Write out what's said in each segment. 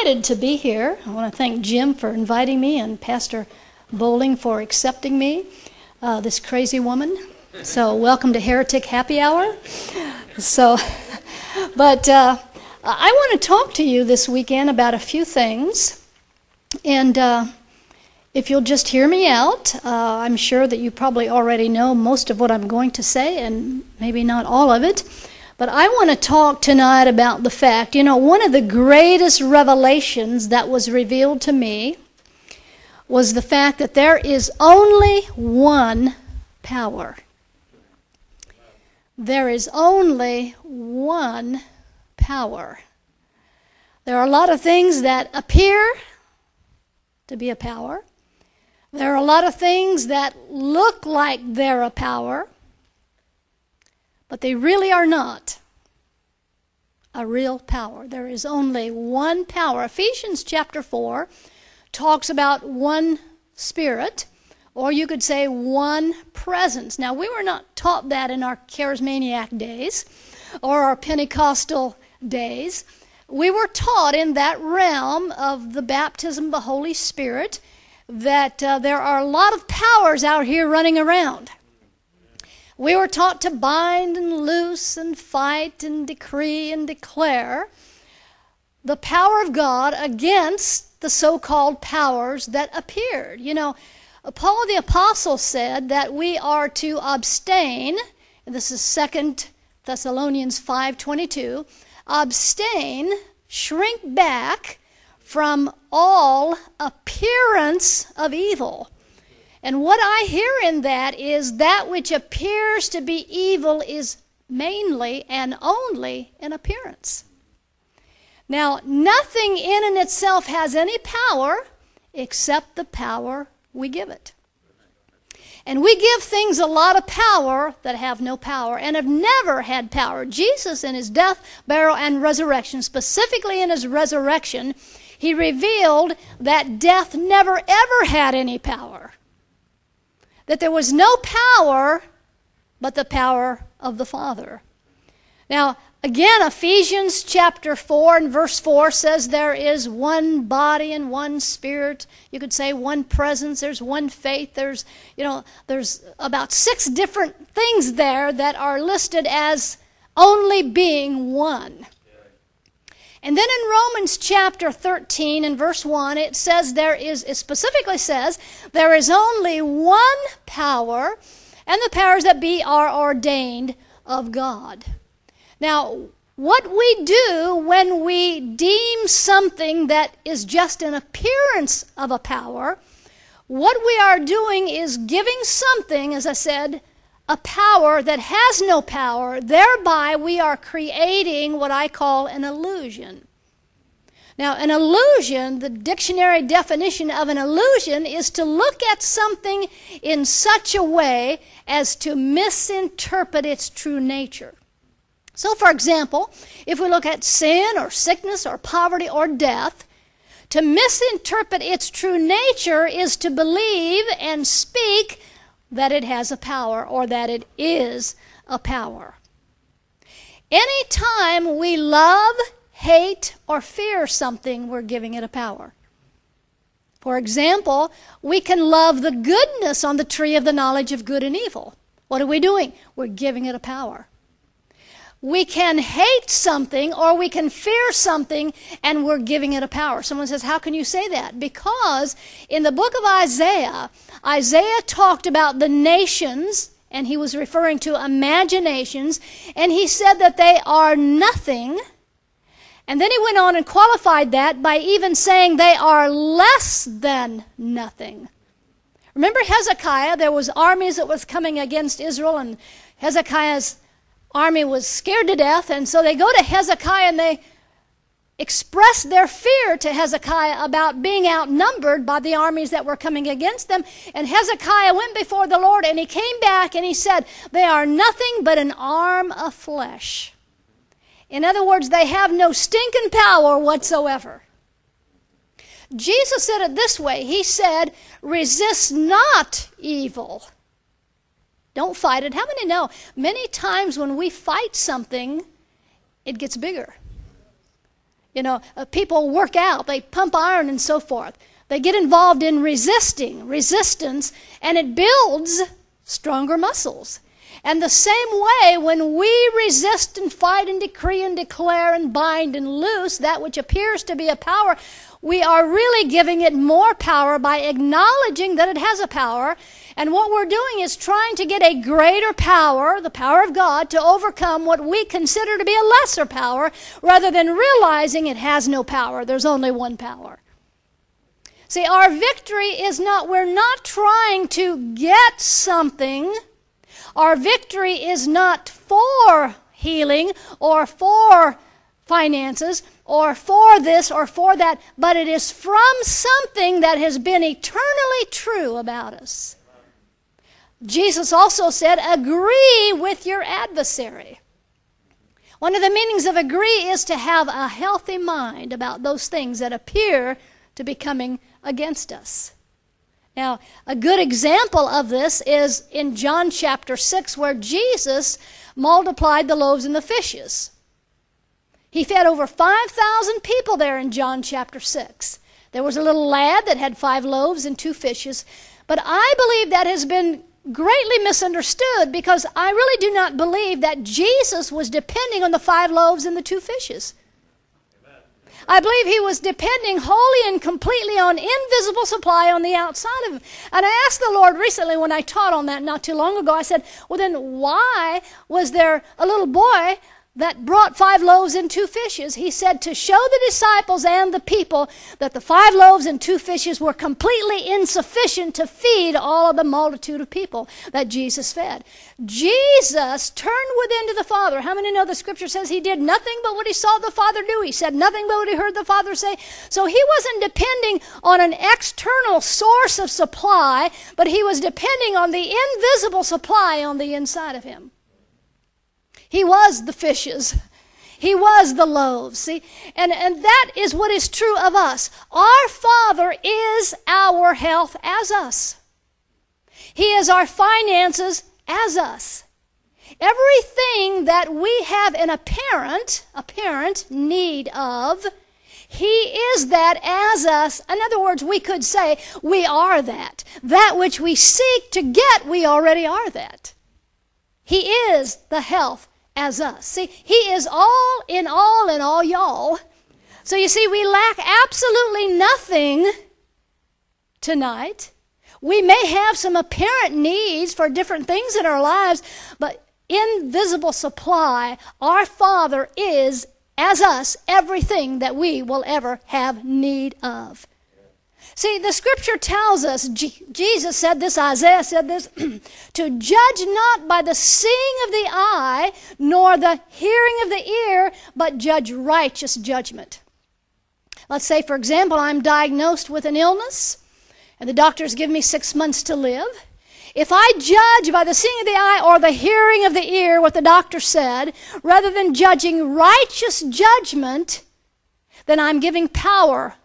delighted to be here. I want to thank Jim for inviting me and Pastor Bowling for accepting me, this crazy woman. So welcome to Heretic Happy Hour. But I want to talk to you this weekend about a few things. And if you'll just hear me out, I'm sure that you probably already know most of what I'm going to say, and maybe not all of it. But I want to talk tonight about the fact, one of the greatest revelations that was revealed to me was the fact that there is only one power. There is only one power. There are a lot of things that appear to be a power. There are a lot of things that look like they're a power, but they really are not a real power. There is only one power. Ephesians chapter 4 talks about one Spirit, or you could say one presence. Now, we were not taught that in our charismaniac days or our Pentecostal days. We were taught in that realm of the baptism of the Holy Spirit that there are a lot of powers out here running around. We were taught to bind and loose and fight and decree and declare the power of God against the so-called powers that appeared. Paul the Apostle said that we are to abstain, and this is 2 Thessalonians 5:22, abstain, shrink back from all appearance of evil. And what I hear in that is that which appears to be evil is mainly and only an appearance. Now, nothing in and itself has any power except the power we give it. And we give things a lot of power that have no power and have never had power. Jesus in his death, burial, and resurrection, specifically in his resurrection, he revealed that death never ever had any power. That there was no power but the power of the Father. Now, again, Ephesians chapter 4 and verse 4 says there is one body and one Spirit. You could say one presence. There's one faith. There's about 6 different things there that are listed as only being one. And then in Romans chapter 13 and verse 1, it specifically says there is only one power, and the powers that be are ordained of God. Now, what we do when we deem something that is just an appearance of a power, what we are doing is giving something, as I said, a power that has no power. Thereby, we are creating what I call an illusion. Now, an illusion, the dictionary definition of an illusion is to look at something in such a way as to misinterpret its true nature. So, for example, if we look at sin or sickness or poverty or death, to misinterpret its true nature is to believe and speak that it has a power or that it is a power. Anytime we love, hate, or fear something, we're giving it a power. For example, we can love the goodness on the tree of the knowledge of good and evil. What are we doing? We're giving it a power. We can hate something or we can fear something and we're giving it a power. Someone says, how can you say that? Because in the book of Isaiah, Isaiah talked about the nations, and he was referring to imaginations, and he said that they are nothing. And then he went on and qualified that by even saying they are less than nothing. Remember Hezekiah? There was armies that was coming against Israel, and Hezekiah's army was scared to death, and so they go to Hezekiah and they express their fear to Hezekiah about being outnumbered by the armies that were coming against them. And Hezekiah went before the Lord, and he came back and he said, they are nothing but an arm of flesh. In other words, they have no stinking power whatsoever. Jesus said it this way. He said, resist not evil. Don't fight it. How many know? Many times when we fight something, it gets bigger. People work out, they pump iron and so forth. They get involved in resistance, and it builds stronger muscles. And the same way, when we resist and fight and decree and declare and bind and loose that which appears to be a power, we are really giving it more power by acknowledging that it has a power. And what we're doing is trying to get a greater power, the power of God, to overcome what we consider to be a lesser power, rather than realizing it has no power. There's only one power. See, our victory is not, we're not trying to get something. Our victory is not for healing or for finances or for this or for that, but it is from something that has been eternally true about us. Jesus also said, agree with your adversary. One of the meanings of agree is to have a healthy mind about those things that appear to be coming against us. Now, a good example of this is in John chapter 6, where Jesus multiplied the loaves and the fishes. He fed over 5,000 people there in John chapter 6. There was a little lad that had 5 loaves and 2 fishes. But I believe that has been greatly misunderstood, because I really do not believe that Jesus was depending on the 5 loaves and the 2 fishes. I believe he was depending wholly and completely on invisible supply on the outside of him. And I asked the Lord recently when I taught on that not too long ago, I said, well then why was there a little boy that brought 5 loaves and 2 fishes? He said, to show the disciples and the people that the 5 loaves and 2 fishes were completely insufficient to feed all of the multitude of people that Jesus fed. Jesus turned within to the Father. How many know the scripture says he did nothing but what he saw the Father do? He said nothing but what he heard the Father say. So he wasn't depending on an external source of supply, but he was depending on the invisible supply on the inside of him. He was the fishes. He was the loaves. See? And that is what is true of us. Our Father is our health as us. He is our finances as us. Everything that we have an apparent need of, he is that as us. In other words, we could say we are that. That which we seek to get, we already are that. He is the health as us. See, he is all in all y'all. So you see, we lack absolutely nothing tonight. We may have some apparent needs for different things in our lives, but invisible supply, our Father is, as us, everything that we will ever have need of. See, the scripture tells us, Jesus said this, Isaiah said this, to judge not by the seeing of the eye, nor the hearing of the ear, but judge righteous judgment. Let's say, for example, I'm diagnosed with an illness, and the doctors give me 6 months to live. If I judge by the seeing of the eye or the hearing of the ear what the doctor said, rather than judging righteous judgment, then I'm giving power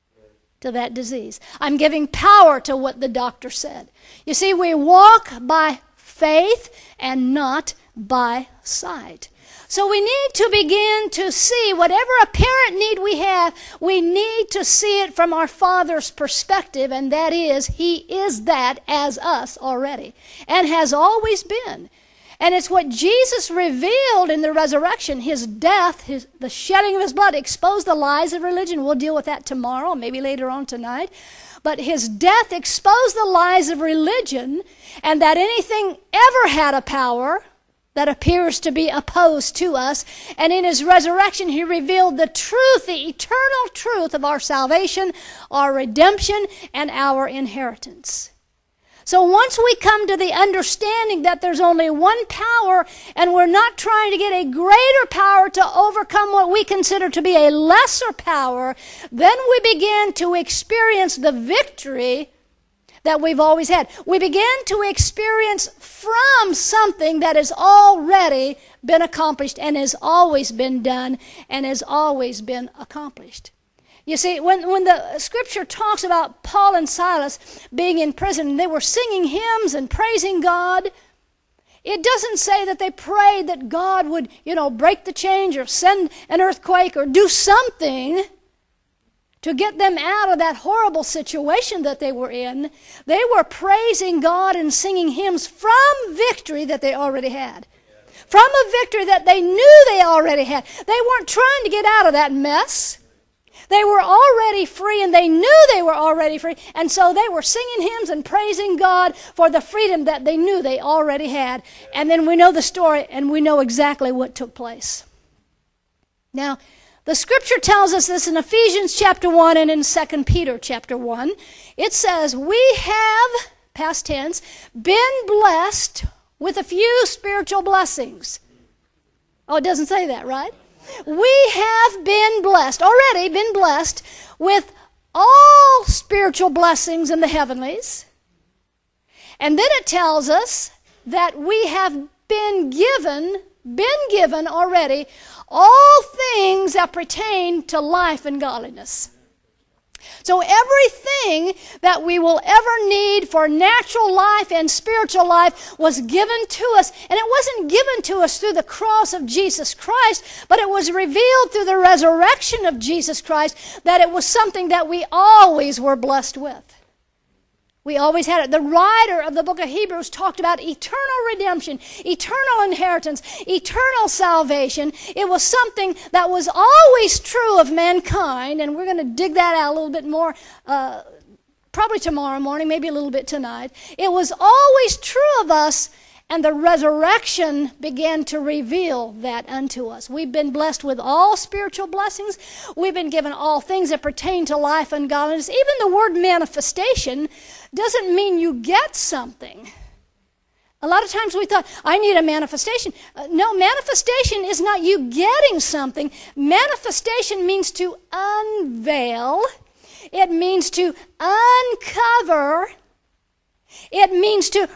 to that disease. I'm giving power to what the doctor said. You see, we walk by faith and not by sight. So we need to begin to see whatever apparent need we have, we need to see it from our Father's perspective, and that is, he is that as us already, and has always been. And it's what Jesus revealed in the resurrection. His death, the shedding of his blood, exposed the lies of religion. We'll deal with that tomorrow, maybe later on tonight. But his death exposed the lies of religion, and that anything ever had a power that appears to be opposed to us. And in his resurrection, he revealed the truth, the eternal truth of our salvation, our redemption, and our inheritance. So once we come to the understanding that there's only one power, and we're not trying to get a greater power to overcome what we consider to be a lesser power, then we begin to experience the victory that we've always had. We begin to experience from something that has already been accomplished and has always been done and has always been accomplished. You see, when the scripture talks about Paul and Silas being in prison, they were singing hymns and praising God. It doesn't say that they prayed that God would, break the chains or send an earthquake or do something to get them out of that horrible situation that they were in. They were praising God and singing hymns from victory that they already had. From a victory that they knew they already had. They weren't trying to get out of that mess. They were already free, and they knew they were already free. And so they were singing hymns and praising God for the freedom that they knew they already had. And then we know the story, and we know exactly what took place. Now, the scripture tells us this in Ephesians chapter 1 and in 2 Peter chapter 1. It says, we have, past tense, been blessed with a few spiritual blessings. Oh, it doesn't say that, right? We have been blessed, already been blessed with all spiritual blessings in the heavenlies. And then it tells us that we have been given already all things that pertain to life and godliness. So everything that we will ever need for natural life and spiritual life was given to us. And it wasn't given to us through the cross of Jesus Christ, but it was revealed through the resurrection of Jesus Christ that it was something that we always were blessed with. We always had it. The writer of the book of Hebrews talked about eternal redemption, eternal inheritance, eternal salvation. It was something that was always true of mankind, and we're going to dig that out a little bit more probably tomorrow morning, maybe a little bit tonight. It was always true of us, and the resurrection began to reveal that unto us. We've been blessed with all spiritual blessings. We've been given all things that pertain to life and godliness. Even the word manifestation doesn't mean you get something. A lot of times we thought, I need a manifestation. No, manifestation is not you getting something. Manifestation means to unveil. It means to uncover. It means to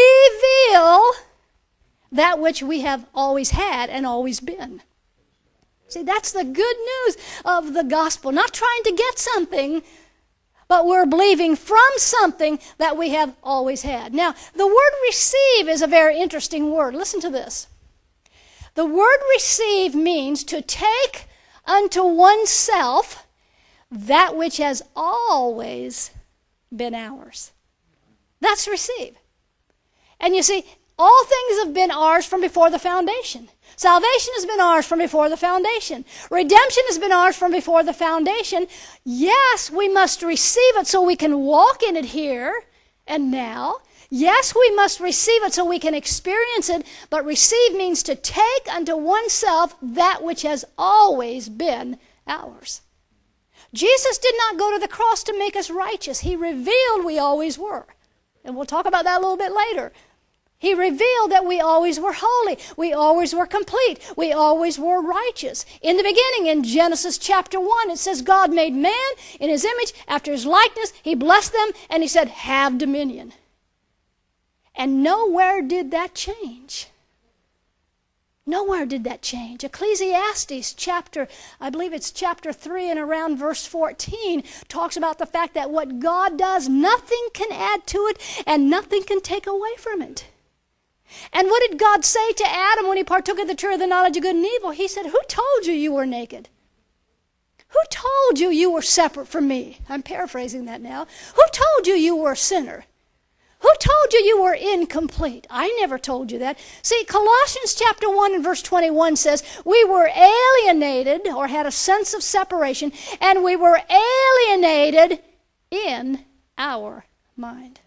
reveal that which we have always had and always been. See, that's the good news of the gospel. Not trying to get something, but we're believing from something that we have always had. Now, the word receive is a very interesting word. Listen to this. The word receive means to take unto oneself that which has always been ours. That's receive. And you see, all things have been ours from before the foundation. Salvation has been ours from before the foundation. Redemption has been ours from before the foundation. Yes, we must receive it so we can walk in it here and now. Yes, we must receive it so we can experience it, but receive means to take unto oneself that which has always been ours. Jesus did not go to the cross to make us righteous. He revealed we always were. And we'll talk about that a little bit later. He revealed that we always were holy. We always were complete. We always were righteous. In the beginning, in Genesis chapter 1, it says God made man in his image, after his likeness. He blessed them, and he said, have dominion. And nowhere did that change. Nowhere did that change. Ecclesiastes chapter, I believe it's chapter 3 and around verse 14, talks about the fact that what God does, nothing can add to it and nothing can take away from it. And what did God say to Adam when he partook of the tree of the knowledge of good and evil? He said, who told you you were naked? Who told you you were separate from me? I'm paraphrasing that now. Who told you you were a sinner? Who told you you were incomplete? I never told you that. See, Colossians chapter 1 and verse 21 says, we were alienated or had a sense of separation, and we were alienated in our mind.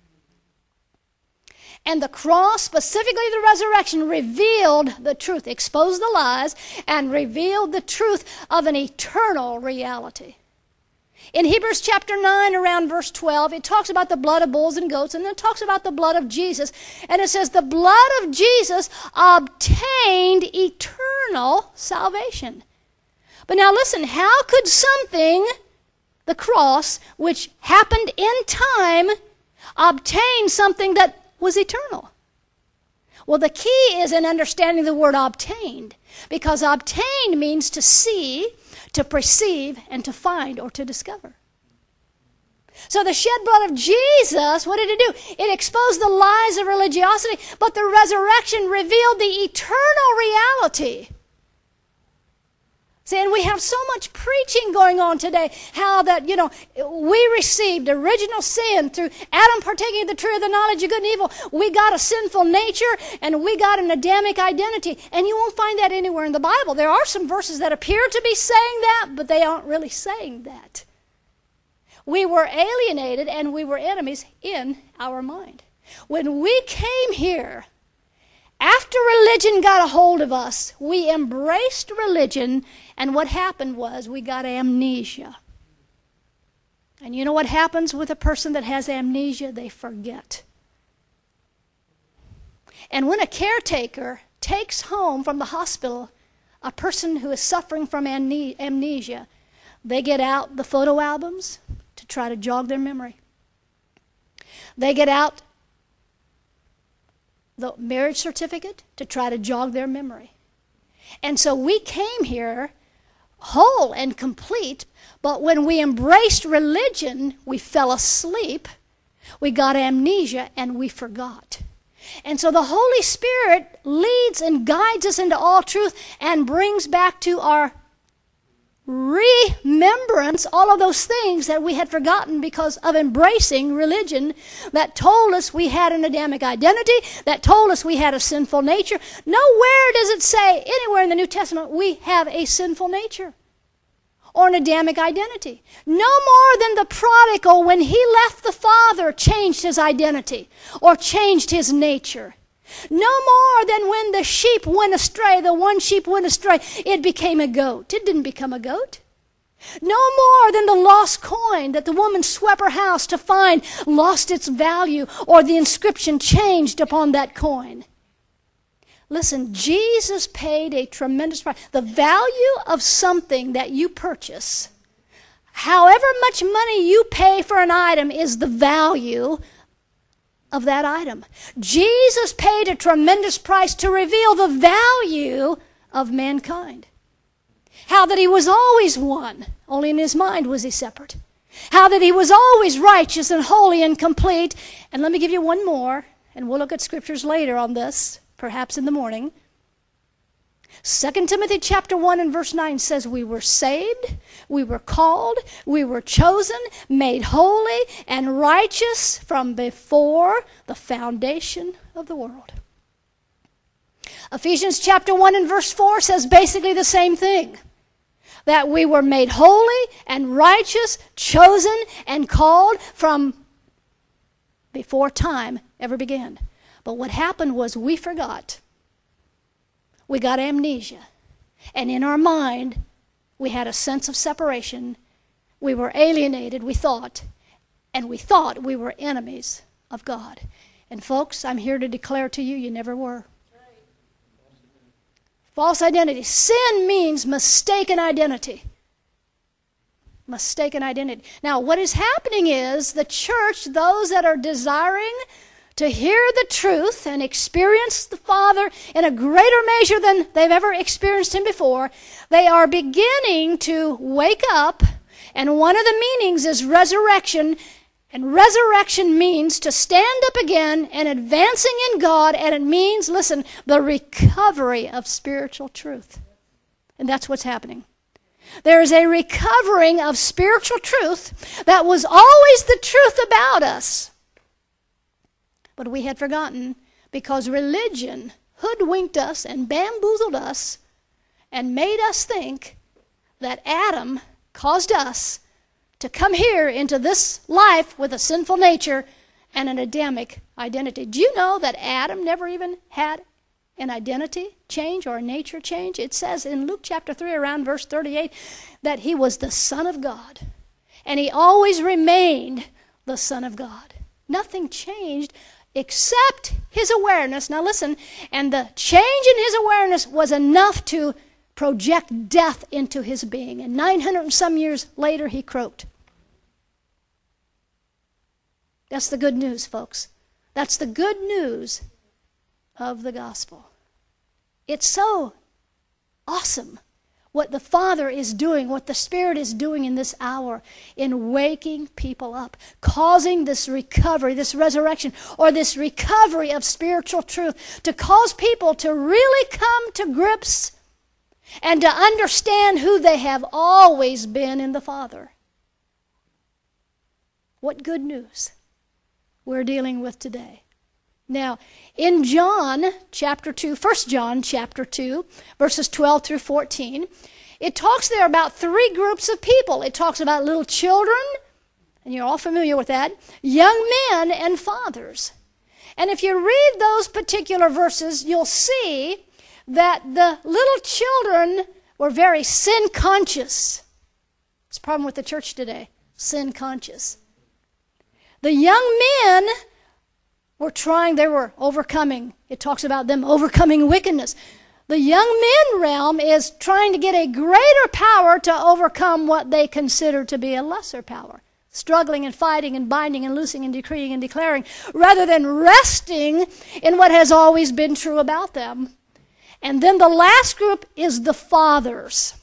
And the cross, specifically the resurrection, revealed the truth, exposed the lies, and revealed the truth of an eternal reality. In Hebrews chapter 9, around verse 12, it talks about the blood of bulls and goats, and then it talks about the blood of Jesus. And it says, the blood of Jesus obtained eternal salvation. But now listen, how could something, the cross, which happened in time, obtain something that was eternal? Well, the key is in understanding the word obtained, because obtained means to see, to perceive, and to find or to discover. So the shed blood of Jesus, what did it do? It exposed the lies of religiosity, but the resurrection revealed the eternal reality. See, and we have so much preaching going on today, how that, we received original sin through Adam partaking of the tree of the knowledge of good and evil. We got a sinful nature, and we got an Adamic identity. And you won't find that anywhere in the Bible. There are some verses that appear to be saying that, but they aren't really saying that. We were alienated and we were enemies in our mind. When we came here, after religion got a hold of us, we embraced religion, and what happened was we got amnesia. And you know what happens with a person that has amnesia? They forget. And when a caretaker takes home from the hospital a person who is suffering from amnesia, they get out the photo albums to try to jog their memory. They get out the marriage certificate to try to jog their memory. And so we came here whole and complete, but when we embraced religion, we fell asleep, we got amnesia, and we forgot. And so the Holy Spirit leads and guides us into all truth and brings back to our remembrance all of those things that we had forgotten because of embracing religion that told us we had an Adamic identity, that told us we had a sinful nature. Nowhere does it say anywhere in the New Testament we have a sinful nature or an Adamic identity. No more than the prodigal, when he left the father, changed his identity or changed his nature. No more than when the sheep went astray, the one sheep went astray, it became a goat. It didn't become a goat. No more than the lost coin that the woman swept her house to find lost its value, or the inscription changed upon that coin. Listen, Jesus paid a tremendous price. The value of something that you purchase, however much money you pay for an item, is the value of that item. Jesus paid a tremendous price to reveal the value of mankind. How that he was always one, only in his mind was he separate. How that he was always righteous and holy and complete. And let me give you one more, and we'll look at scriptures later on this, perhaps in the morning. 2 Timothy chapter 1 and verse 9 says we were saved, we were called, we were chosen, made holy and righteous from before the foundation of the world. Ephesians chapter 1 and verse 4 says basically the same thing. That we were made holy and righteous, chosen and called from before time ever began. But what happened was we forgot. We got amnesia. And in our mind, we had a sense of separation. We were alienated, we thought. And we thought we were enemies of God. And folks, I'm here to declare to you, you never were. False identity. Sin means mistaken identity. Mistaken identity. Now, what is happening is the church, those that are desiring to hear the truth and experience the Father in a greater measure than they've ever experienced Him before, they are beginning to wake up, and one of the meanings is resurrection, and resurrection means to stand up again and advancing in God, and it means, listen, the recovery of spiritual truth. And that's what's happening. There is a recovering of spiritual truth that was always the truth about us. But we had forgotten because religion hoodwinked us and bamboozled us and made us think that Adam caused us to come here into this life with a sinful nature and an Adamic identity. Do you know that Adam never even had an identity change or a nature change? It says in Luke chapter 3 around verse 38 that he was the Son of God. And he always remained the Son of God. Nothing changed except his awareness. Now listen, and the change in his awareness was enough to project death into his being. And 900 and some years later, he croaked. That's the good news, folks. That's the good news of the gospel. It's so awesome what the Father is doing, what the Spirit is doing in this hour in waking people up, causing this recovery, this resurrection, or this recovery of spiritual truth, to cause people to really come to grips and to understand who they have always been in the Father. What good news we're dealing with today. Now, in John chapter 2, 1 John chapter 2, verses 12 through 14, it talks there about three groups of people. It talks about little children, and you're all familiar with that, young men, and fathers. And if you read those particular verses, you'll see that the little children were very sin conscious. It's a problem with the church today, sin conscious. The young men they were overcoming. It talks about them overcoming wickedness. The young men realm is trying to get a greater power to overcome what they consider to be a lesser power. Struggling and fighting and binding and loosing and decreeing and declaring, rather than resting in what has always been true about them. And then the last group is the fathers.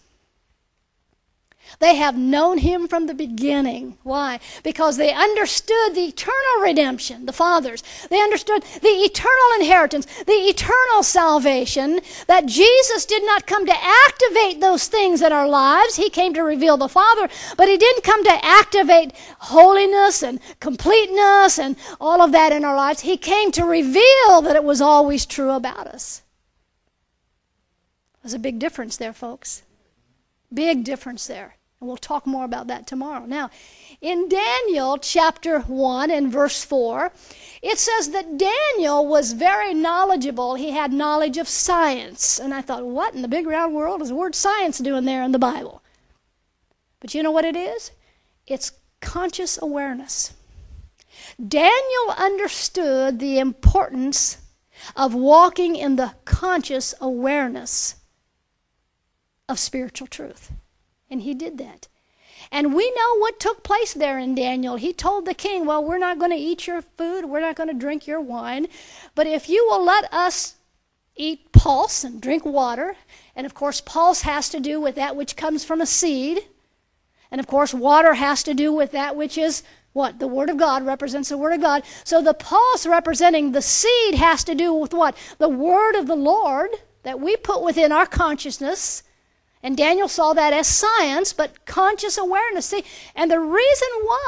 They have known him from the beginning. Why? Because they understood the eternal redemption, the fathers. They understood the eternal inheritance, the eternal salvation, that Jesus did not come to activate those things in our lives. He came to reveal the Father, but he didn't come to activate holiness and completeness and all of that in our lives. He came to reveal that it was always true about us. There's a big difference there, folks. Big difference there. And we'll talk more about that tomorrow. Now, in Daniel chapter 1 and verse 4, it says that Daniel was very knowledgeable. He had knowledge of science. And I thought, what in the big round world is the word science doing there in the Bible? But you know what it is? It's conscious awareness. Daniel understood the importance of walking in the conscious awareness of spiritual truth. And he did that. And we know what took place there in Daniel. He told the king, well, we're not going to eat your food, we're not going to drink your wine, but if you will let us eat pulse and drink water, and of course pulse has to do with that which comes from a seed, and of course water has to do with that which is what? The Word of God represents the Word of God. So the pulse representing the seed has to do with what? The Word of the Lord that we put within our consciousness. And Daniel saw that as science, but conscious awareness. See, and the reason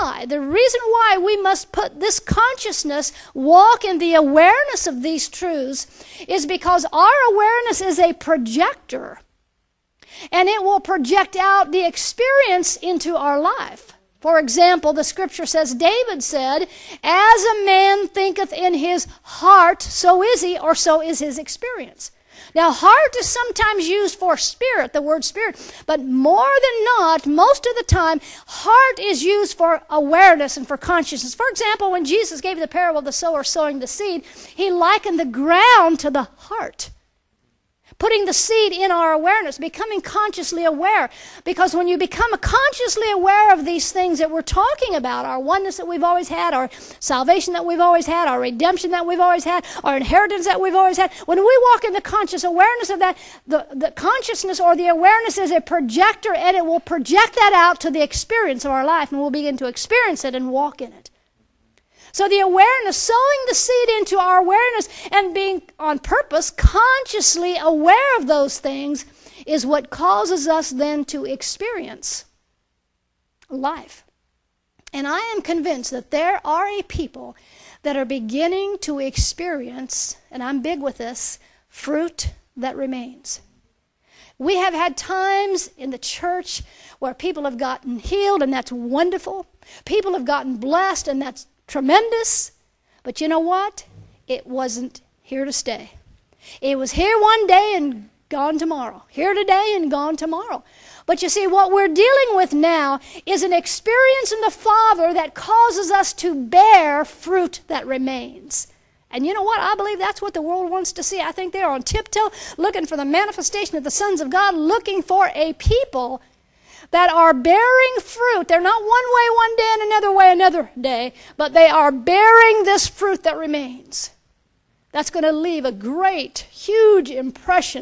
why we must put this consciousness, walk in the awareness of these truths, is because our awareness is a projector. And it will project out the experience into our life. For example, the scripture says, David said, as a man thinketh in his heart, so is he, or so is his experience. Now, heart is sometimes used for spirit, the word spirit, but more than not, most of the time, heart is used for awareness and for consciousness. For example, when Jesus gave the parable of the sower sowing the seed, he likened the ground to the heart. Putting the seed in our awareness, becoming consciously aware. Because when you become consciously aware of these things that we're talking about, our oneness that we've always had, our salvation that we've always had, our redemption that we've always had, our inheritance that we've always had, when we walk in the conscious awareness of that, the consciousness or the awareness is a projector, and it will project that out to the experience of our life, and we'll begin to experience it and walk in it. So the awareness, sowing the seed into our awareness and being on purpose, consciously aware of those things, is what causes us then to experience life. And I am convinced that there are a people that are beginning to experience, and I'm big with this, fruit that remains. We have had times in the church where people have gotten healed, and that's wonderful. People have gotten blessed, and that's tremendous. But you know what? It wasn't here to stay. It was here one day and gone tomorrow. Here today and gone tomorrow. But you see, what we're dealing with now is an experience in the Father that causes us to bear fruit that remains. And you know what? I believe that's what the world wants to see. I think they're on tiptoe, looking for the manifestation of the sons of God, looking for a people that are bearing fruit. They're not one way one day and another way another day, but they are bearing this fruit that remains. That's going to leave a great, huge impression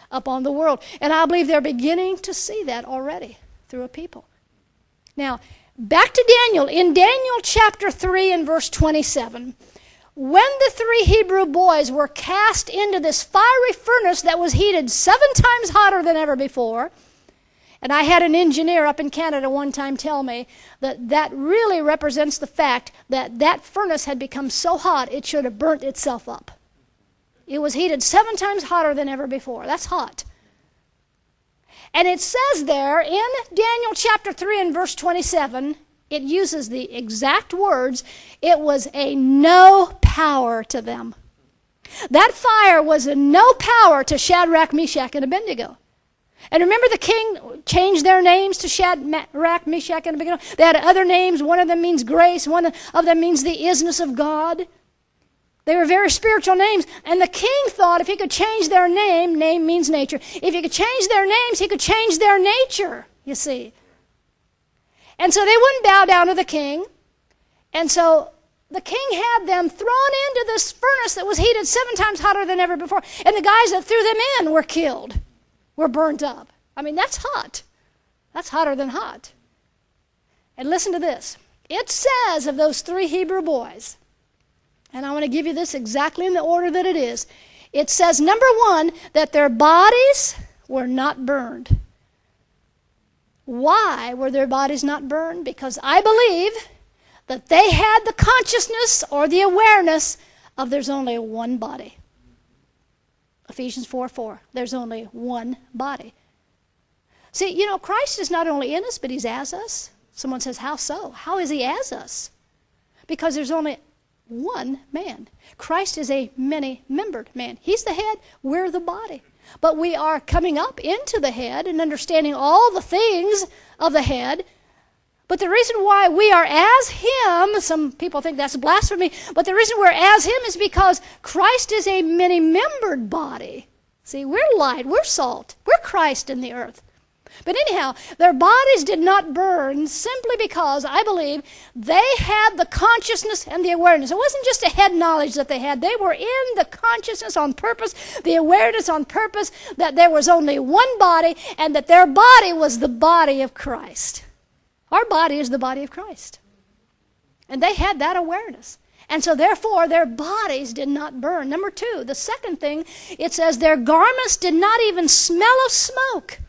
upon the world. And I believe they're beginning to see that already through a people. Now, back to Daniel. In Daniel chapter 3 and verse 27, when the 3 Hebrew boys were cast into this fiery furnace that was heated 7 times hotter than ever before, and I had an engineer up in Canada one time tell me that that really represents the fact that that furnace had become so hot it should have burnt itself up. It was heated 7 times hotter than ever before. That's hot. And it says there in Daniel chapter 3 and verse 27, it uses the exact words, it was a no power to them. That fire was a no power to Shadrach, Meshach, and Abednego. And remember, the king changed their names to Shadrach, Meshach, and Abednego. They had other names. One of them means grace. One of them means the isness of God. They were very spiritual names. And the king thought if he could change their name means nature. If he could change their names, he could change their nature, you see. And so they wouldn't bow down to the king. And so the king had them thrown into this furnace that was heated 7 times hotter than ever before. And the guys that threw them in were killed, were burnt up. I mean, that's hot. That's hotter than hot. And listen to this. It says of those 3 Hebrew boys, and I want to give you this exactly in the order that it is. It says, number 1, that their bodies were not burned. Why were their bodies not burned? Because I believe that they had the consciousness or the awareness of there's only one body. Ephesians 4:4. There's only one body. See, you know, Christ is not only in us, but he's as us. Someone says, how so? How is he as us? Because there's only one man. Christ is a many-membered man. He's the head, we're the body. But we are coming up into the head and understanding all the things of the head. But the reason why we are as him, some people think that's blasphemy, but the reason we're as him is because Christ is a many-membered body. See, we're light, we're salt, we're Christ in the earth. But anyhow, their bodies did not burn simply because, I believe, they had the consciousness and the awareness. It wasn't just a head knowledge that they had. They were in the consciousness on purpose, the awareness on purpose, that there was only one body and that their body was the body of Christ. Our body is the body of Christ. And they had that awareness. And so therefore, their bodies did not burn. Number 2, the second thing, it says their garments did not even smell of smoke.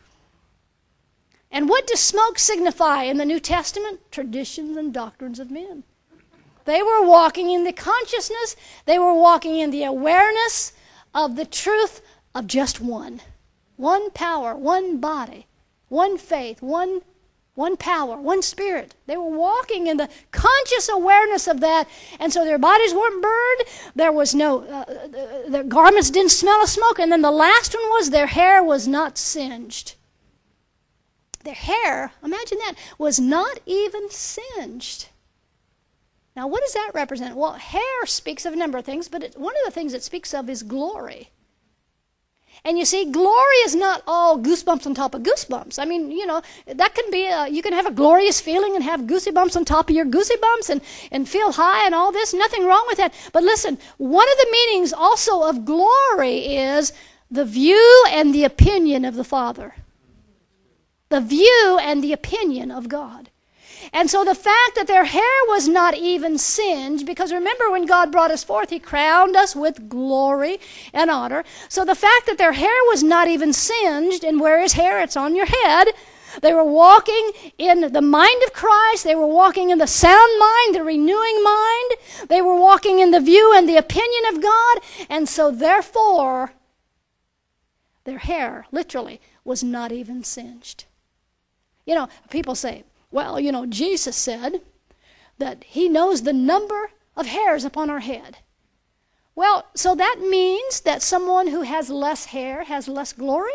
And what does smoke signify in the New Testament? Traditions and doctrines of men. They were walking in the consciousness, they were walking in the awareness of the truth of just one. One power, one body, one faith, one power, one spirit. They were walking in the conscious awareness of that, and so their bodies weren't burned. There was no, their garments didn't smell of smoke, and then the last one was their hair was not singed. Their hair, imagine that, was not even singed. Now, what does that represent? Well, hair speaks of a number of things, but one of the things it speaks of is glory. And you see, glory is not all goosebumps on top of goosebumps. I mean, you know, that can be, you can have a glorious feeling and have goosey bumps on top of your goosey bumps and feel high and all this. Nothing wrong with that. But listen, one of the meanings also of glory is the view and the opinion of the Father. The view and the opinion of God. And so the fact that their hair was not even singed, because remember when God brought us forth, he crowned us with glory and honor. So the fact that their hair was not even singed, and where is hair? It's on your head. They were walking in the mind of Christ. They were walking in the sound mind, the renewing mind. They were walking in the view and the opinion of God. And so therefore, their hair, literally, was not even singed. You know, people say, well, you know, Jesus said that he knows the number of hairs upon our head. Well, so that means that someone who has less hair has less glory?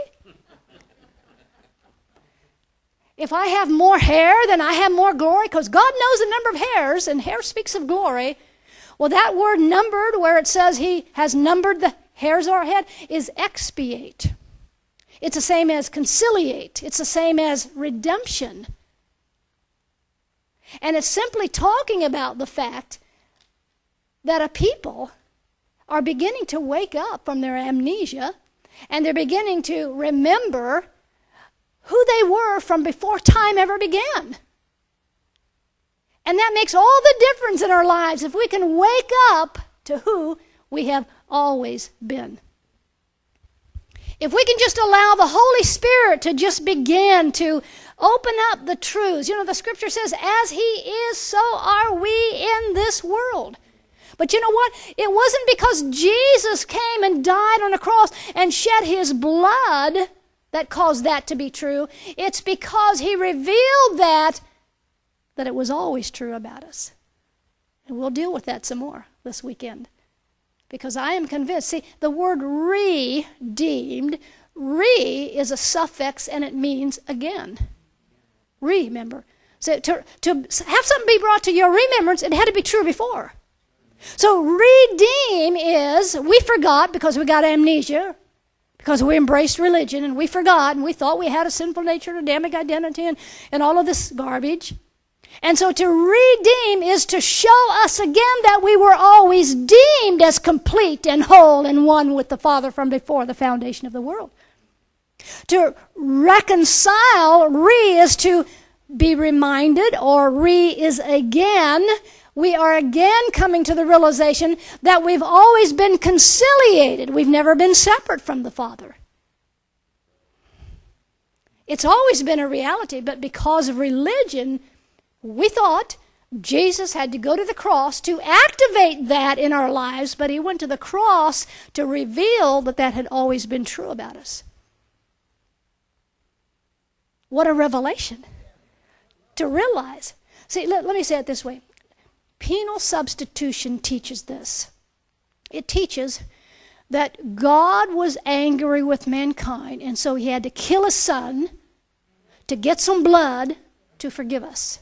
If I have more hair, then I have more glory, because God knows the number of hairs, and hair speaks of glory. Well, that word numbered, where it says he has numbered the hairs of our head, is expiate. It's the same as conciliate. It's the same as redemption. And it's simply talking about the fact that a people are beginning to wake up from their amnesia, And they're beginning to remember who they were from before time ever began. And that makes all the difference in our lives if we can wake up to who we have always been. If we can just allow the Holy Spirit to just begin to open up the truths. You know, the scripture says, as he is, so are we in this world. But you know what? It wasn't because Jesus came and died on a cross and shed his blood that caused that to be true. It's because he revealed that it was always true about us. And we'll deal with that some more this weekend. Because I am convinced, see, the word redeemed, is a suffix and it means again. Remember. So to have something be brought to your remembrance, it had to be true before. So redeem is, we forgot because we got amnesia, because we embraced religion and we forgot and we thought we had a sinful nature and Adamic identity and all of this garbage. And so to redeem is to show us again that we were always deemed as complete and whole and one with the Father from before the foundation of the world. To reconcile, is to be reminded, or is again. We are again coming to the realization that we've always been conciliated. We've never been separate from the Father. It's always been a reality, but because of religion, we thought Jesus had to go to the cross to activate that in our lives, but he went to the cross to reveal that had always been true about us. What a revelation to realize. See, let me say it this way. Penal substitution teaches this. It teaches that God was angry with mankind, and so he had to kill his son to get some blood to forgive us.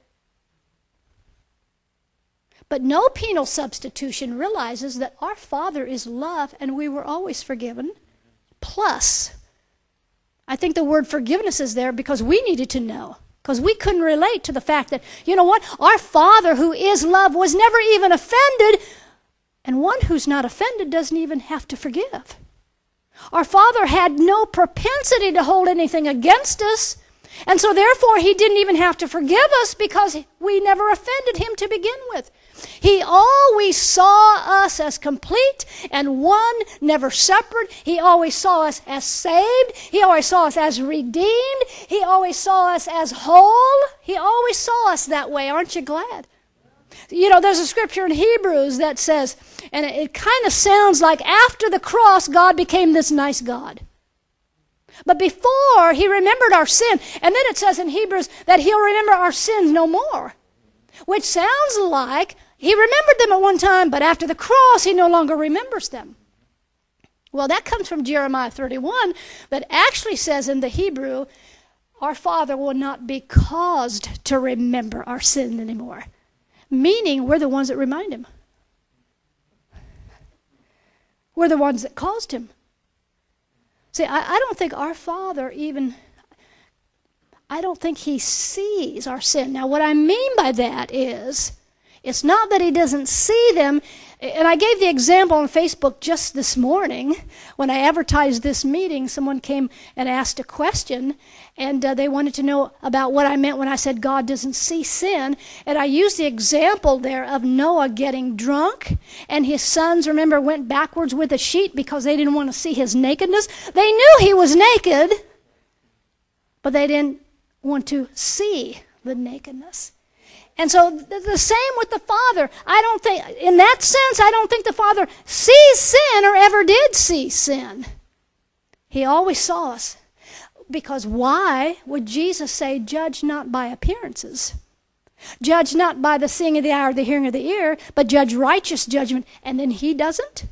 But no penal substitution realizes that our Father is love and we were always forgiven. Plus, I think the word forgiveness is there because we needed to know. Because we couldn't relate to the fact that, you know what, our Father who is love was never even offended. And one who's not offended doesn't even have to forgive. Our Father had no propensity to hold anything against us. And so therefore he didn't even have to forgive us because we never offended him to begin with. He always saw us as complete and one, never separate. He always saw us as saved. He always saw us as redeemed. He always saw us as whole. He always saw us that way. Aren't you glad? You know, there's a scripture in Hebrews that says, and it kind of sounds like after the cross, God became this nice God. But before, he remembered our sin. And then it says in Hebrews that he'll remember our sins no more. Which sounds like he remembered them at one time, but after the cross, he no longer remembers them. Well, that comes from Jeremiah 31, that actually says in the Hebrew, our Father will not be caused to remember our sin anymore. Meaning, we're the ones that remind him. We're the ones that caused him. See, I don't think our Father I don't think he sees our sin. Now, what I mean by that is, it's not that he doesn't see them. And I gave the example on Facebook just this morning. When I advertised this meeting, someone came and asked a question, and they wanted to know about what I meant when I said God doesn't see sin. And I used the example there of Noah getting drunk, and his sons, remember, went backwards with a sheet because they didn't want to see his nakedness. They knew he was naked, but they didn't want to see the nakedness. And so the same with the Father. In that sense, I don't think the Father sees sin or ever did see sin. He always saw us. Because why would Jesus say, judge not by appearances? Judge not by the seeing of the eye or the hearing of the ear, but judge righteous judgment. And then he doesn't?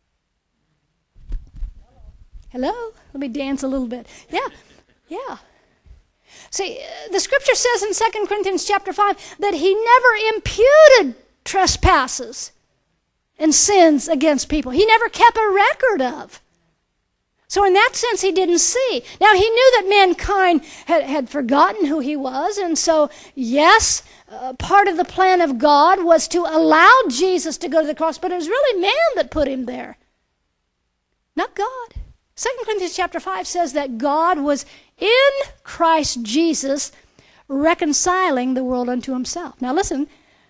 Hello? Let me dance a little bit. Yeah. See, the scripture says in 2 Corinthians chapter 5 that he never imputed trespasses and sins against people. He never kept a record of. So in that sense, he didn't see. Now, he knew that mankind had forgotten who he was, and so, yes, part of the plan of God was to allow Jesus to go to the cross, but it was really man that put him there, not God. 2 Corinthians chapter 5 says that God was in Christ Jesus reconciling the world unto himself. Now listen,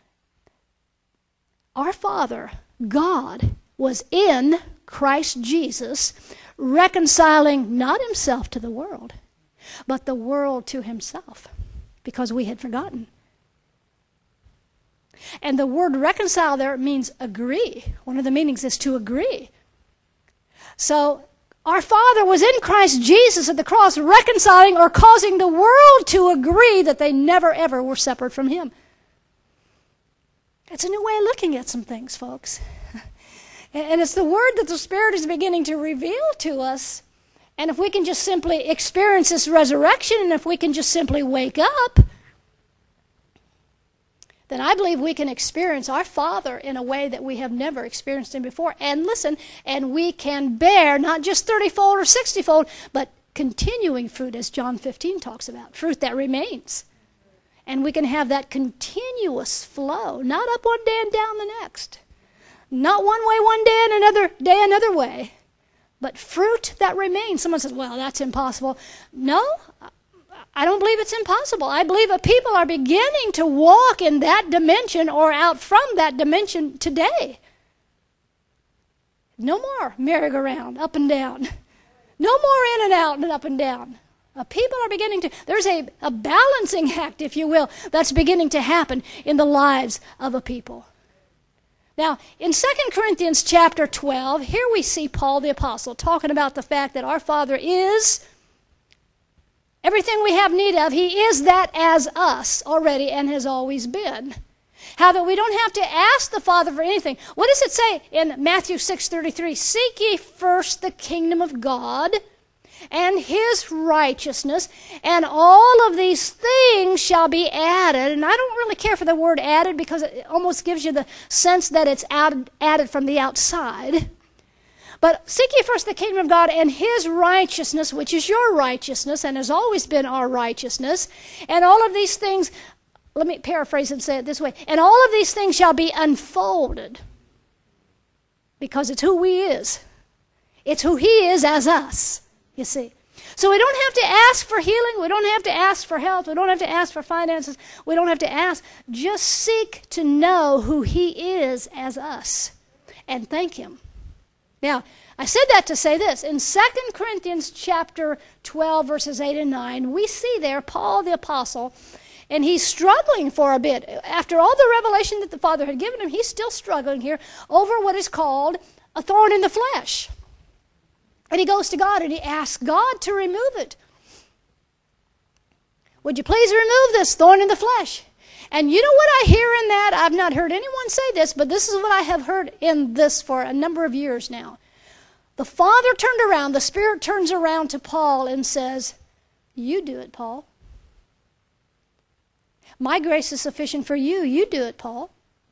our Father, God, was in Christ Jesus reconciling not himself to the world, but the world to himself, because we had forgotten. And the word reconcile there means agree. One of the meanings is to agree. So our Father was in Christ Jesus at the cross reconciling or causing the world to agree that they never ever were separate from him. It's a new way of looking at some things, folks. And it's the word that the Spirit is beginning to reveal to us. And if we can just simply experience this resurrection, and if we can just simply wake up, then I believe we can experience our Father in a way that we have never experienced him before. And listen, and we can bear not just 30-fold or 60-fold, but continuing fruit, as John 15 talks about, fruit that remains. And we can have that continuous flow, not up one day and down the next. Not one way one day and another day another way, but fruit that remains. Someone says, well, that's impossible. No, I don't believe it's impossible. I believe that people are beginning to walk in that dimension or out from that dimension today. No more merry-go-round, up and down. No more in and out and up and down. People are beginning to, there's a balancing act, if you will, that's beginning to happen in the lives of a people. Now, in 2 Corinthians chapter 12, here we see Paul the Apostle talking about the fact that our Father is everything we have need of. He is that as us already and has always been. How that we don't have to ask the Father for anything. What does it say in Matthew 6:33? Seek ye first the kingdom of God and his righteousness, and all of these things shall be added. And I don't really care for the word added because it almost gives you the sense that it's added from the outside. But seek ye first the kingdom of God and his righteousness, which is your righteousness and has always been our righteousness. And all of these things, let me paraphrase and say it this way, and all of these things shall be unfolded, because it's who he is. It's who he is as us. You see. So we don't have to ask for healing. We don't have to ask for health. We don't have to ask for finances. We don't have to ask. Just seek to know who he is as us and thank him. Now, I said that to say this. In 2 Corinthians chapter 12, verses 8 and 9, we see there Paul the Apostle, and he's struggling for a bit. After all the revelation that the Father had given him, he's still struggling here over what is called a thorn in the flesh. And he goes to God and he asks God to remove it. Would you please remove this thorn in the flesh? And you know what I hear in that? I've not heard anyone say this, but this is what I have heard in this for a number of years now. The Father turned around, the Spirit turns around to Paul and says, you do it, Paul. My grace is sufficient for you. You do it, Paul.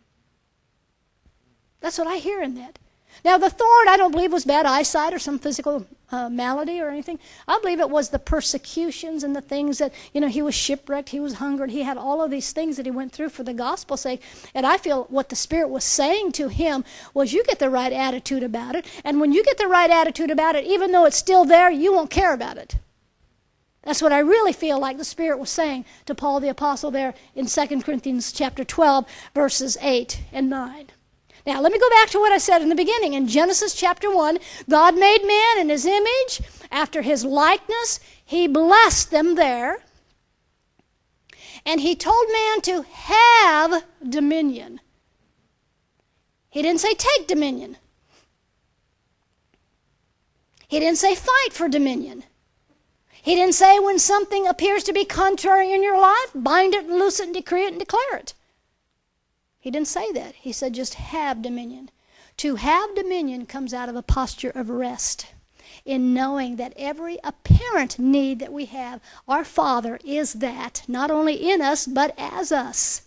That's what I hear in that. Now, the thorn, I don't believe, was bad eyesight or some physical malady or anything. I believe it was the persecutions and the things that, he was shipwrecked, he was hungered, he had all of these things that he went through for the gospel's sake. And I feel what the Spirit was saying to him was, you get the right attitude about it. And when you get the right attitude about it, even though it's still there, you won't care about it. That's what I really feel like the Spirit was saying to Paul the Apostle there in 2 Corinthians chapter 12, verses 8 and 9. Now, let me go back to what I said in the beginning. In Genesis chapter 1, God made man in his image. After his likeness, he blessed them there. And he told man to have dominion. He didn't say take dominion. He didn't say fight for dominion. He didn't say when something appears to be contrary in your life, bind it and loose it and decree it and declare it. He didn't say that. He said just have dominion. To have dominion comes out of a posture of rest in knowing that every apparent need that we have, our Father is that, not only in us, but as us.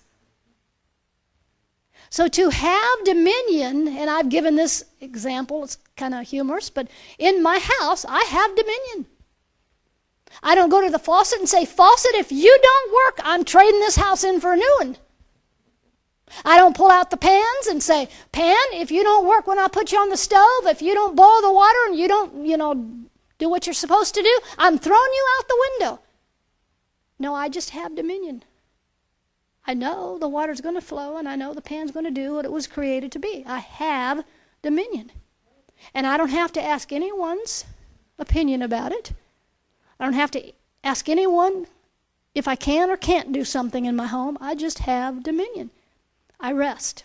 So to have dominion, and I've given this example, it's kind of humorous, but in my house, I have dominion. I don't go to the faucet and say, faucet, if you don't work, I'm trading this house in for a new one. I don't pull out the pans and say, pan, if you don't work when I put you on the stove, if you don't boil the water and you don't, Do what you're supposed to do. I'm throwing you out the window. No, I just have dominion. I know the water's going to flow, and I know the pan's going to do what it was created to be. I have dominion. And I don't have to ask anyone's opinion about it. I don't have to ask anyone if I can or can't do something in my home. I just have dominion. I rest.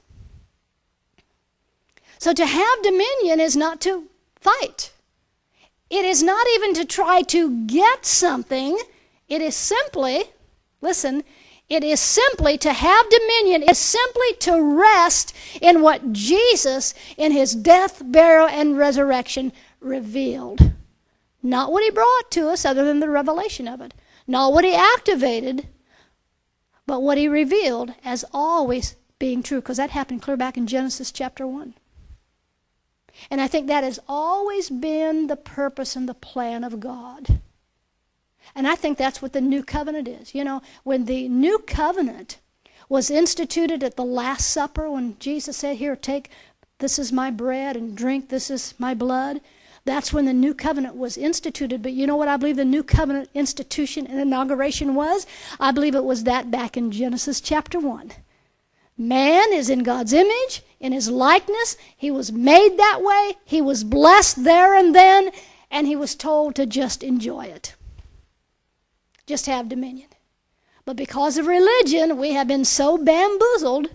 So to have dominion is not to fight. It is not even to try to get something. It is simply, listen, it is simply to have dominion. It is simply to rest in what Jesus, in his death, burial, and resurrection, revealed. Not what he brought to us, other than the revelation of it. Not what he activated, but what he revealed as always being true, because that happened clear back in Genesis chapter 1. And I think that has always been the purpose and the plan of God. And I think that's what the new covenant is. You know, when the new covenant was instituted at the Last Supper, when Jesus said, here, take, this is my bread, and drink, this is my blood, that's when the new covenant was instituted. But you know what I believe the new covenant institution and inauguration was? I believe it was that back in Genesis chapter 1. Man is in God's image, in his likeness. He was made that way. He was blessed there and then, and he was told to just enjoy it. Just have dominion. But because of religion, we have been so bamboozled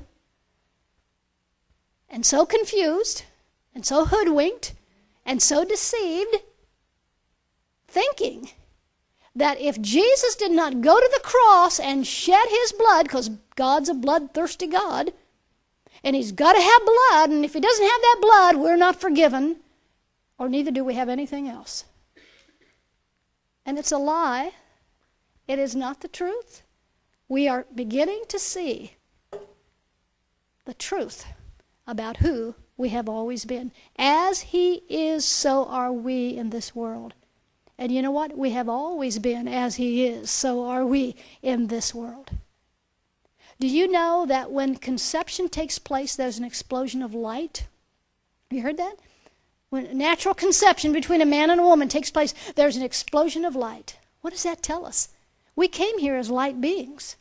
and so confused and so hoodwinked and so deceived, thinking that if Jesus did not go to the cross and shed his blood, because God's a bloodthirsty God, and he's got to have blood, and if he doesn't have that blood, we're not forgiven, or neither do we have anything else. And it's a lie. It is not the truth. We are beginning to see the truth about who we have always been. As he is, so are we in this world. And you know what? We have always been as he is, so are we in this world. Do you know that when conception takes place, there's an explosion of light? Have you heard that? When natural conception between a man and a woman takes place, there's an explosion of light. What does that tell us? We came here as light beings.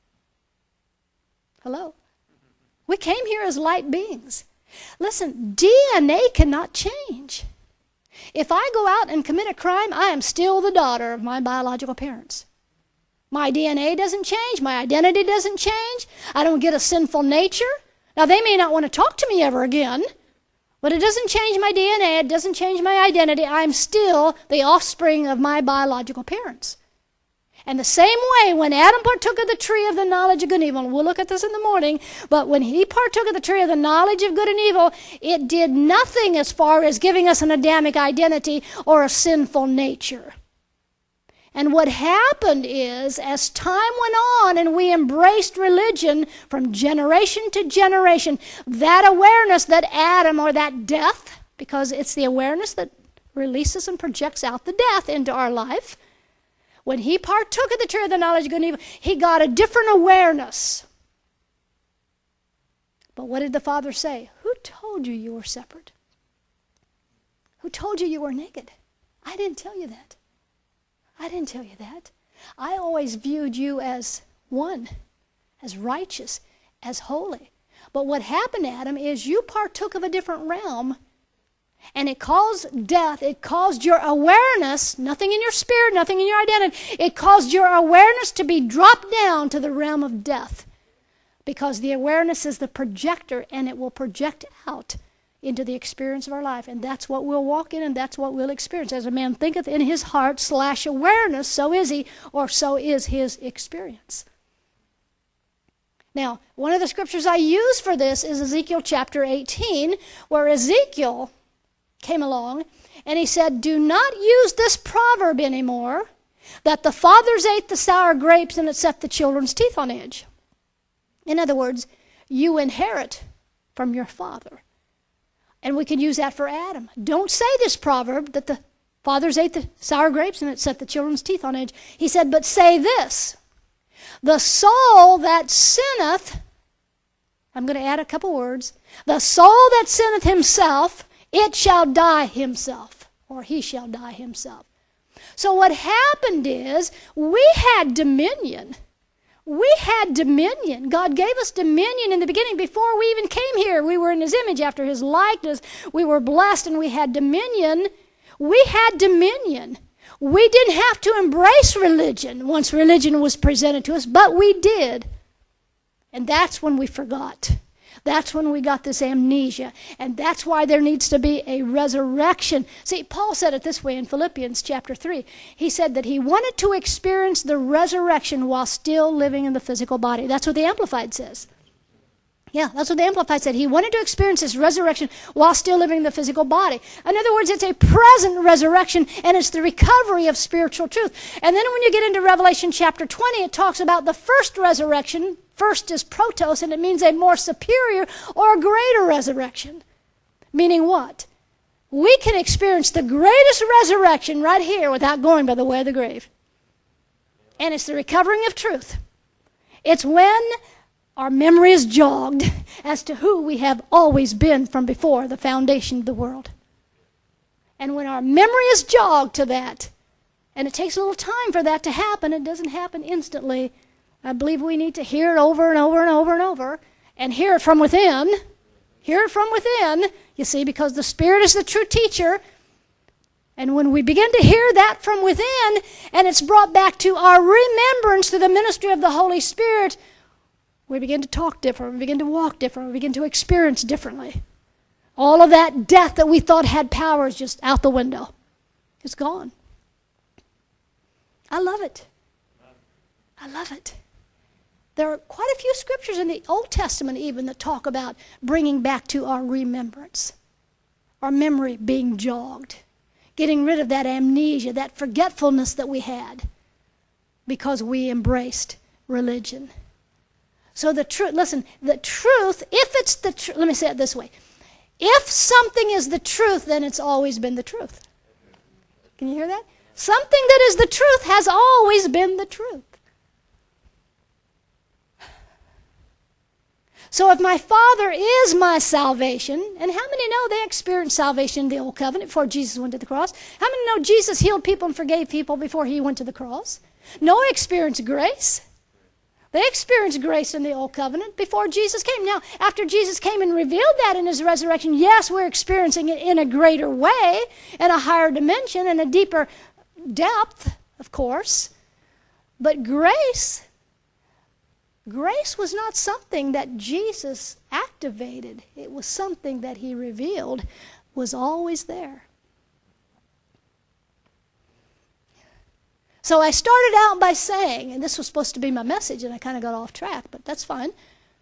Hello? We came here as light beings. Listen, DNA cannot change. If I go out and commit a crime, I am still the daughter of my biological parents. My DNA doesn't change. My identity doesn't change. I don't get a sinful nature. Now, they may not want to talk to me ever again, but it doesn't change my DNA. It doesn't change my identity. I'm still the offspring of my biological parents. And the same way, when Adam partook of the tree of the knowledge of good and evil, and we'll look at this in the morning, but when he partook of the tree of the knowledge of good and evil, it did nothing as far as giving us an Adamic identity or a sinful nature. And what happened is, as time went on and we embraced religion from generation to generation, that awareness that Adam, or that death, because it's the awareness that releases and projects out the death into our life, when he partook of the tree of the knowledge of good and evil, he got a different awareness. But what did the Father say? Who told you you were separate? Who told you you were naked? I didn't tell you that. I didn't tell you that. I always viewed you as one, as righteous, as holy. But what happened, Adam, is you partook of a different realm, and it caused death. It caused your awareness, nothing in your spirit, nothing in your identity. It caused your awareness to be dropped down to the realm of death. Because the awareness is the projector, and it will project out into the experience of our life. And that's what we'll walk in, and that's what we'll experience. As a man thinketh in his heart / awareness, so is he, or so is his experience. Now, one of the scriptures I use for this is Ezekiel chapter 18, where Ezekiel came along and he said, do not use this proverb anymore, that the fathers ate the sour grapes and it set the children's teeth on edge. In other words, you inherit from your father. And we can use that for Adam. Don't say this proverb that the fathers ate the sour grapes and it set the children's teeth on edge. He said, but say this, the soul that sinneth, I'm going to add a couple words, the soul that sinneth himself, it shall die himself, or he shall die himself. So what happened is we had dominion. We had dominion. God gave us dominion in the beginning before we even came here. We were in His image, after His likeness. We were blessed and we had dominion. We had dominion. We didn't have to embrace religion once religion was presented to us, but we did. And that's when we forgot. That's when we got this amnesia. And that's why there needs to be a resurrection. See, Paul said it this way in Philippians chapter 3. He said that he wanted to experience the resurrection while still living in the physical body. That's what the Amplified says. Yeah, that's what the Amplified said. He wanted to experience this resurrection while still living in the physical body. In other words, it's a present resurrection, and it's the recovery of spiritual truth. And then when you get into Revelation chapter 20, it talks about the first resurrection. First is protos, and it means a more superior or greater resurrection. Meaning what? We can experience the greatest resurrection right here without going by the way of the grave. And it's the recovering of truth. It's when our memory is jogged as to who we have always been from before the foundation of the world. And when our memory is jogged to that, and it takes a little time for that to happen, it doesn't happen instantly. I believe we need to hear it over and over and over and over, and hear it from within. Hear it from within, you see, because the Spirit is the true teacher. And when we begin to hear that from within, and it's brought back to our remembrance through the ministry of the Holy Spirit, we begin to talk different, we begin to walk different, we begin to experience differently. All of that death that we thought had power is just out the window. It's gone. I love it. I love it. There are quite a few scriptures in the Old Testament even that talk about bringing back to our remembrance, our memory being jogged, getting rid of that amnesia, that forgetfulness that we had because we embraced religion. So the truth, listen, the truth, if it's the truth, let me say it this way. If something is the truth, then it's always been the truth. Can you hear that? Something that is the truth has always been the truth. So if my Father is my salvation, and how many know they experienced salvation in the Old Covenant before Jesus went to the cross? How many know Jesus healed people and forgave people before He went to the cross? Noah experienced grace. They experienced grace in the Old Covenant before Jesus came. Now, after Jesus came and revealed that in His resurrection, yes, we're experiencing it in a greater way, in a higher dimension, in a deeper depth, of course. But grace was not something that Jesus activated. It was something that He revealed was always there. So I started out by saying, and this was supposed to be my message, and I kind of got off track, but that's fine.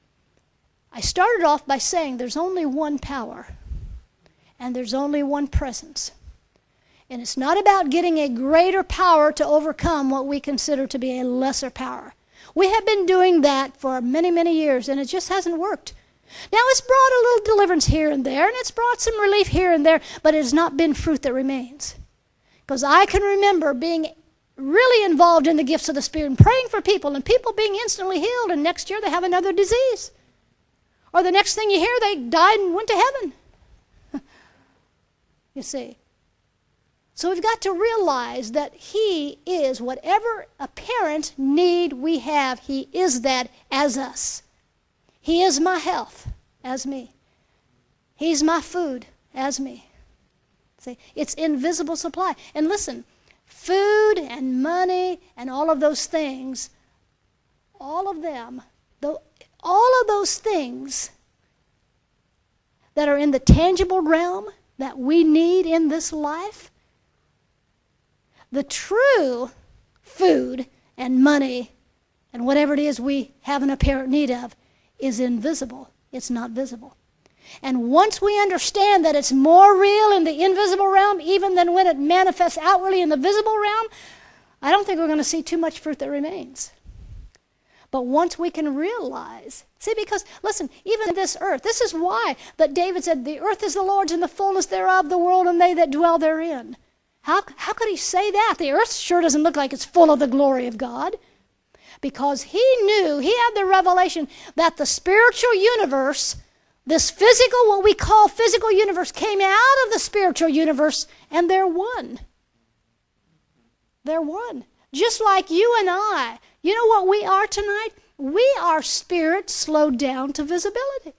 I started off by saying there's only one power, and there's only one presence. And it's not about getting a greater power to overcome what we consider to be a lesser power. We have been doing that for many, many years, and it just hasn't worked. Now, it's brought a little deliverance here and there, and it's brought some relief here and there, but it has not been fruit that remains. Because I can remember being really involved in the gifts of the Spirit and praying for people, and people being instantly healed, and next year they have another disease. Or the next thing you hear, they died and went to heaven. You see. So we've got to realize that He is whatever apparent need we have, He is that as us. He is my health as me. He's my food as me. See, it's invisible supply. And listen, food and money and all of those things, all of them, all of those things that are in the tangible realm that we need in this life, the true food and money and whatever it is we have an apparent need of is invisible. It's not visible. And once we understand that it's more real in the invisible realm even than when it manifests outwardly in the visible realm, I don't think we're going to see too much fruit that remains. But once we can realize, see, because, listen, even this earth, this is why that David said, the earth is the Lord's and the fullness thereof, the world and they that dwell therein. How could he say that? The earth sure doesn't look like it's full of the glory of God. Because he knew, he had the revelation that the spiritual universe, this physical, what we call physical universe, came out of the spiritual universe, and they're one. They're one. Just like you and I. You know what we are tonight? We are spirit slowed down to visibility.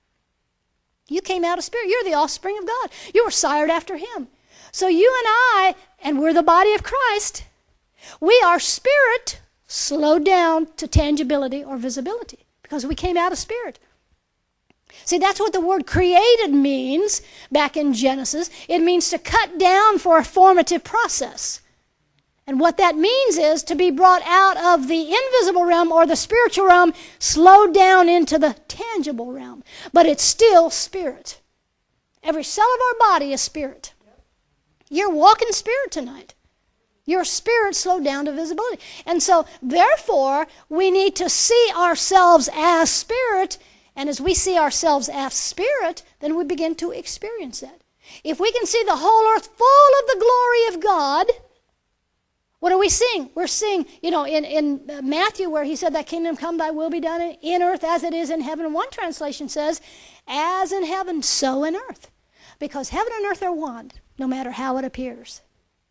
You came out of spirit. You're the offspring of God. You were sired after him. So you and I, and we're the body of Christ, we are spirit slowed down to tangibility or visibility because we came out of spirit. See, that's what the word created means back in Genesis. It means to cut down for a formative process. And what that means is to be brought out of the invisible realm or the spiritual realm, slowed down into the tangible realm. But it's still spirit. Every cell of our body is spirit. You're walking spirit tonight. Your spirit slowed down to visibility. And so, therefore, we need to see ourselves as spirit. And as we see ourselves as spirit, then we begin to experience that. If we can see the whole earth full of the glory of God, what are we seeing? We're seeing, in Matthew where he said, "Thy kingdom come, thy will be done in earth as it is in heaven." One translation says, "As in heaven, so in earth." Because heaven and earth are one, no matter how it appears.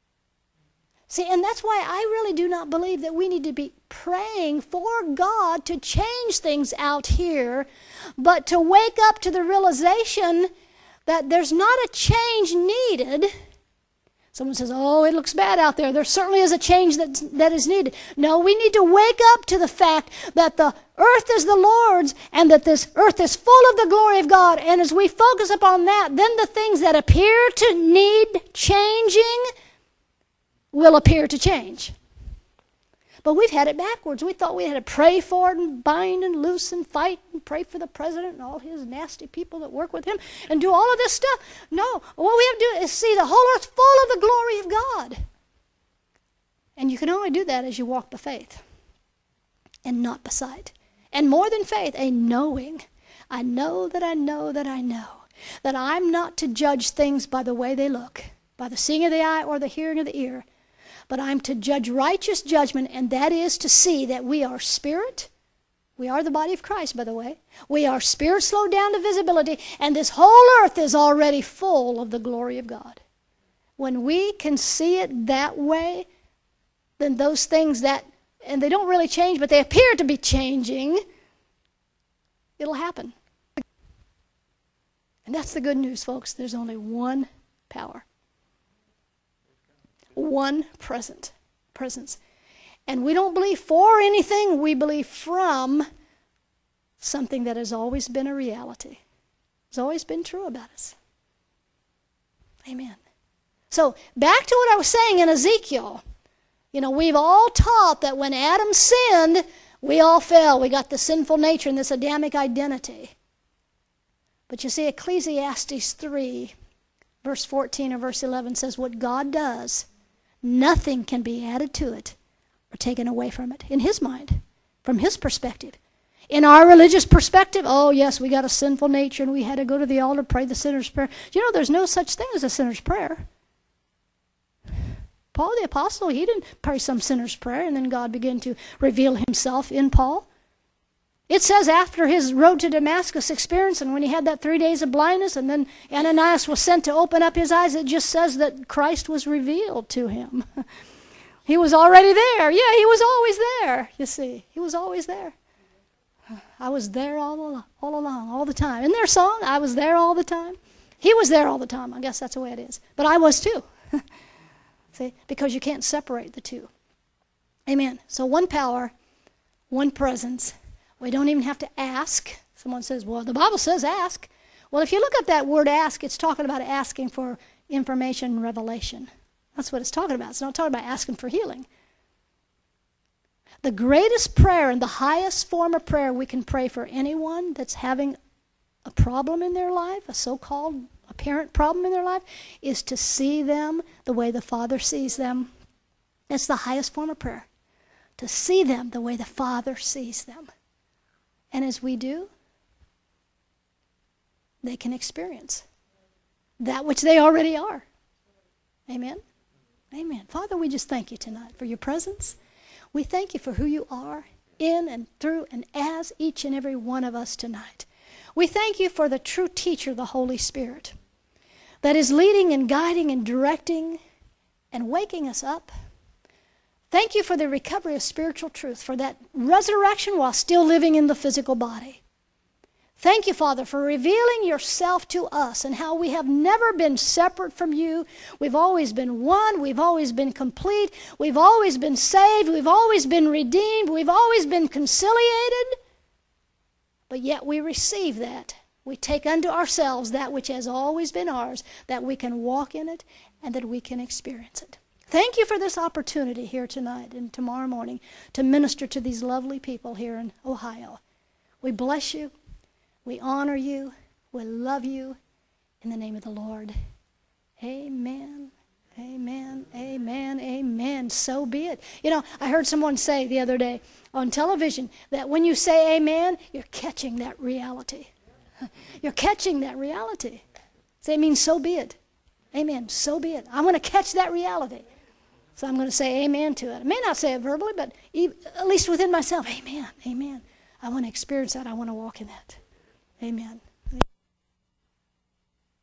See, and that's why I really do not believe that we need to be praying for God to change things out here, but to wake up to the realization that there's not a change needed. Someone says, "Oh, it looks bad out there." There certainly is a change that is needed. No, we need to wake up to the fact that the earth is the Lord's and that this earth is full of the glory of God. And as we focus upon that, then the things that appear to need changing will appear to change. But we've had it backwards. We thought we had to pray for it and bind and loose and fight and pray for the president and all his nasty people that work with him and do all of this stuff. No, what we have to do is see the whole earth full of the glory of God. And you can only do that as you walk by faith and not by sight. And more than faith, a knowing. I know that I know that I know that I'm not to judge things by the way they look, by the seeing of the eye or the hearing of the ear. But I'm to judge righteous judgment, and that is to see that we are spirit. We are the body of Christ, by the way. We are spirit slowed down to visibility, and this whole earth is already full of the glory of God. When we can see it that way, then those things that, and they don't really change, but they appear to be changing, it'll happen. And that's the good news, folks. There's only one power. One presence. And we don't believe for anything, we believe from something that has always been a reality. It's always been true about us. Amen. So back to what I was saying in Ezekiel. We've all taught that when Adam sinned, we all fell. We got the sinful nature and this Adamic identity. But you see, Ecclesiastes 3, verse 14 or verse 11 says, what God does, nothing can be added to it or taken away from it in his mind, from his perspective. In our religious perspective, oh yes, we got a sinful nature and we had to go to the altar, pray the sinner's prayer. There's no such thing as a sinner's prayer. Paul the apostle, he didn't pray some sinner's prayer and then God began to reveal himself in Paul. It says after his road to Damascus experience and when he had that 3 days of blindness and then Ananias was sent to open up his eyes, it just says that Christ was revealed to him. He was already there. Yeah, he was always there, you see. He was always there. I was there all along, all the time. In their song, I was there all the time. He was there all the time. I guess that's the way it is. But I was too. See, because you can't separate the two. Amen. So one power, one presence. We don't even have to ask. Someone says, well, the Bible says ask. Well, if you look up that word ask, it's talking about asking for information and revelation. That's what it's talking about. It's not talking about asking for healing. The greatest prayer and the highest form of prayer we can pray for anyone that's having a problem in their life, a so-called apparent problem in their life, is to see them the way the Father sees them. That's the highest form of prayer. To see them the way the Father sees them. And as we do, they can experience that which they already are. Amen? Amen. Father, we just thank you tonight for your presence. We thank you for who you are in and through and as each and every one of us tonight. We thank you for the true teacher, the Holy Spirit, that is leading and guiding and directing and waking us up Thank you for the recovery of spiritual truth, for that resurrection while still living in the physical body. Thank you, Father, for revealing yourself to us and how we have never been separate from you. We've always been one. We've always been complete. We've always been saved. We've always been redeemed. We've always been conciliated. But yet we receive that. We take unto ourselves that which has always been ours, that we can walk in it and that we can experience it. Thank you for this opportunity here tonight and tomorrow morning to minister to these lovely people here in Ohio. We bless you. We honor you. We love you. In the name of the Lord. Amen. Amen. Amen. Amen. So be it. You know, I heard someone say the other day on television that when you say amen, you're catching that reality. You're catching that reality. So it means so be it. Amen. So be it. I want to catch that reality. So I'm going to say amen to it. I may not say it verbally, but at least within myself, amen. Amen. I want to experience that. I want to walk in that. Amen.